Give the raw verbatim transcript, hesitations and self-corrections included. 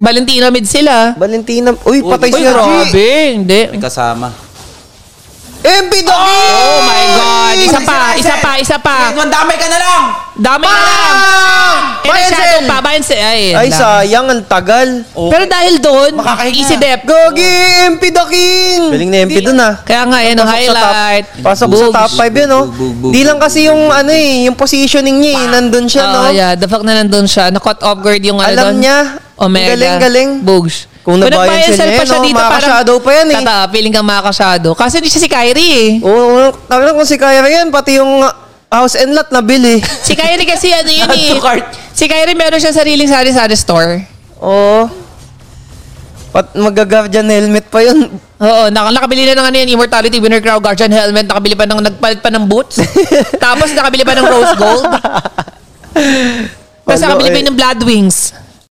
Valentina mid sila. Valentina. Uy, patay Uy, si G. grabe. Hindi. May kasama. M P Daki! Oh my God. Isa pa, isa pa, isa pa. Edmond, damay ka na lang! Dami na lang. Eh, Bayan shadow Cell. pa. Bayan Cell. Ay, Ay, lang. sayang. Ang tagal. Pero dahil doon, Makakahinga. easy depth. Gogi! M P Daking! Galing na M P dun ah. Kaya nga, yan ang Pasok sa top- highlight. Pasok sa Boobs. top five yun, no? Bug, bug, bug. Di lang kasi yung ano eh, yung positioning niya eh, nandun siya, no? Oh, yeah. The fact na nandun siya. Na-cut off guard yung ano Alam doon. niya. Omega. Galing, galing. Bugs. Kung nabayan siya niya, pa siya no? dito, Makaka-shadow pa yan, eh. Tata, feeling kang makaka-shadow. Kasi hindi siya si Kyrie eh. Oo, talagang kung si Kyrie yan, pati yung uh, house and lot nabili. Si Kyrie kasi ano yun Add eh. to cart. Si Kyrie meron siya sariling sari-sari store. Oo. Pat mag-guardian helmet pa yun. Oo, nak- nakabili na ng ano yan, Immortality Winner Crown Guardian Helmet, nakabili pa ng, nagpalit pa ng boots. Tapos nakabili pa ng Rose Gold. Tapos Ano, nakabili pa eh. ng Blood Wings.